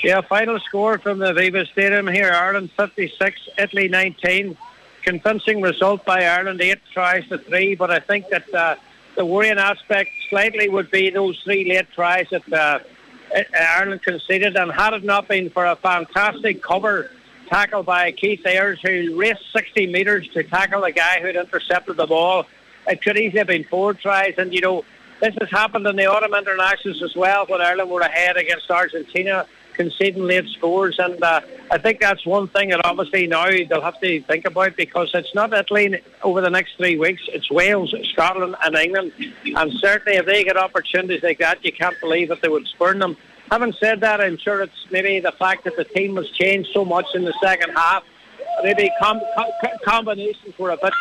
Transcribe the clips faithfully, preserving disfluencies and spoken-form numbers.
Yeah, final score from the Aviva Stadium here. Ireland fifty-six, Italy nineteen. Convincing result by Ireland, eight tries to three. But I think that uh, the worrying aspect slightly would be those three late tries that uh, Ireland conceded. And had it not been for a fantastic cover tackle by Keith Ayres, who raced sixty metres to tackle the guy who'd intercepted the ball, it could easily have been four tries. And, you know, this has happened in the autumn internationals as well, when Ireland were ahead against Argentina, conceding late scores. And uh, I think that's one thing that obviously now they'll have to think about, because it's not Italy over the next three weeks. It's Wales, Scotland and England. And certainly if they get opportunities like that, you can't believe that they would spurn them. Having said that, I'm sure it's maybe the fact that the team has changed so much in the second half. Maybe com- com- combinations were a bit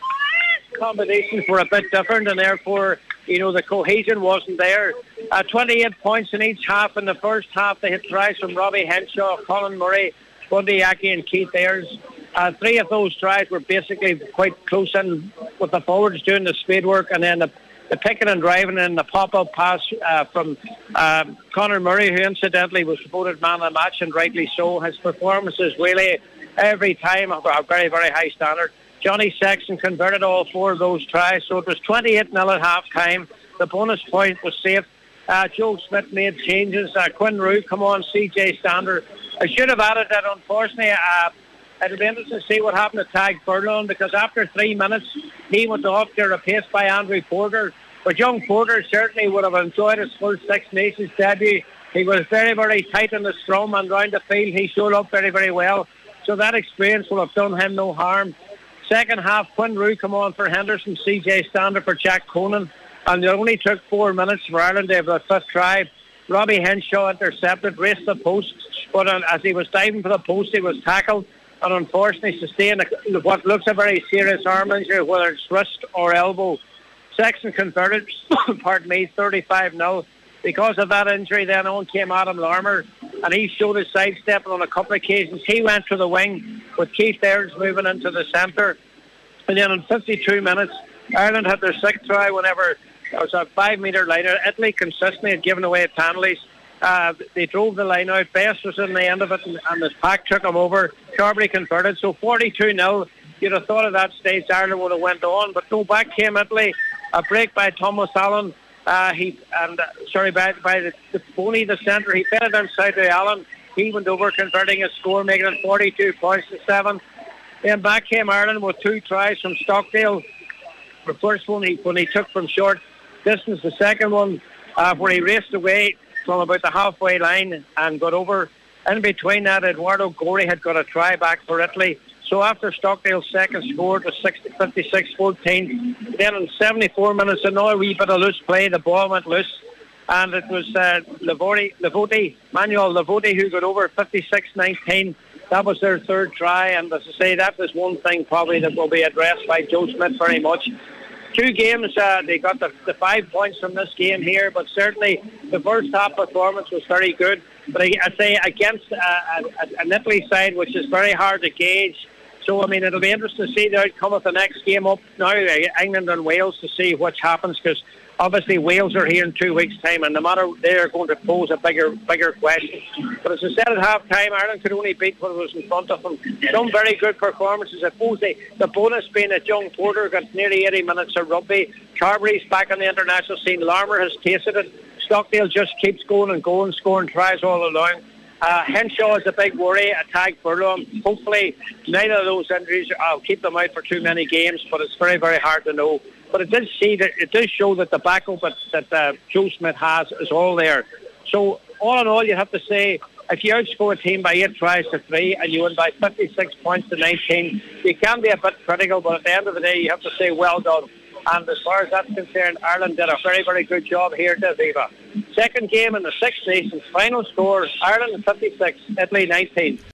combinations were a bit different, and therefore, you know, the cohesion wasn't there. Uh, twenty-eight points in each half. In the first half, they hit tries from Robbie Henshaw, Colin Murray, Bundy Aki and Keith Ayres. Uh, three of those tries were basically quite close in, with the forwards doing the speed work, and then the the picking and driving and the pop-up pass uh, from uh, Conor Murray, who incidentally was voted man of the match, and rightly so. His performances really every time are a very, very high standard. Johnny Sexton converted all four of those tries, so it was twenty-eight nil at half-time. The bonus point was safe. Uh, Joe Smith made changes. Uh, Quinn Roux, come on, C J Stander. I should have added that, unfortunately, uh, it'll be interesting to see what happened to Tag Furlong, because after three minutes, he went off to replaced by Andrew Porter. But young Porter certainly would have enjoyed his full Six Nations debut. He was very, very tight in the scrum, and round the field he showed up very, very well. So that experience will have done him no harm. Second half, Quinn Roux come on for Henderson, C J Stander for Jack Conan. And it only took four minutes for Ireland to have the fifth try. Robbie Henshaw intercepted, raced the post, but as he was diving for the post, he was tackled and unfortunately sustained what looks a very serious arm injury, whether it's wrist or elbow. Sexton converted, pardon me, thirty-five nil. Because of that injury, then on came Adam Larmour, and he showed his sidestepping on a couple of occasions. He went to the wing with Keith Ayres moving into the centre. And then in fifty-two minutes, Ireland had their sixth try whenever it was a five-metre line out. Italy consistently had given away penalties. Uh, they drove the line out. Best was in the end of it, and, and the pack took him over. Carberry converted, so forty-two nil. You'd have thought at that stage Ireland would have went on, but no, back came Italy. A break by Thomas Allen. Uh, he and uh, sorry by by the, the Boney, the centre. He fed it inside to Allen. He went over, converting a score, making it forty-two points to seven. Then back came Ireland with two tries from Stockdale. The first one he when he took from short distance. The second one uh, where he raced away from about the halfway line and got over. In between that, Eduardo Gorey had got a try back for Italy. So after Stockdale's second score, it was fifty-six fourteen. Then in seventy-four minutes, another wee bit of loose play. The ball went loose. And it was uh, Lavoti, Lavoti, Manuel Lavoti, who got over fifty-six nineteen. That was their third try. And as I say, that is one thing probably that will be addressed by Joe Smith very much. Two games, uh, they got the, the five points from this game here, but certainly the first half performance was very good. But I, I say against uh, an Italy side, which is very hard to gauge. So, I mean, it'll be interesting to see the outcome of the next game up now, England and Wales, to see what happens, because obviously Wales are here in two weeks' time, and no matter, they're going to pose a bigger bigger question. But as I said at half-time, Ireland could only beat what was in front of them. Some very good performances. I suppose they, the bonus being that young Porter got nearly eighty minutes of rugby. Carberry's back on the international scene. Larmour has tasted it. Stockdale just keeps going and going, scoring tries all along. Uh, Henshaw is a big worry. A Tag Furlong. Hopefully, neither of those injuries will keep them out for too many games, but it's very, very hard to know. But it does see that it does show that the backup that, that uh, Joe Smith has is all there. So all in all, you have to say, if you outscore a team by eight tries to three and you win by fifty-six points to nineteen, you can be a bit critical, but at the end of the day, you have to say well done. And as far as that's concerned, Ireland did a very, very good job here at Aviva. Second game in the Six Nations, final score, Ireland fifty-six, Italy nineteen.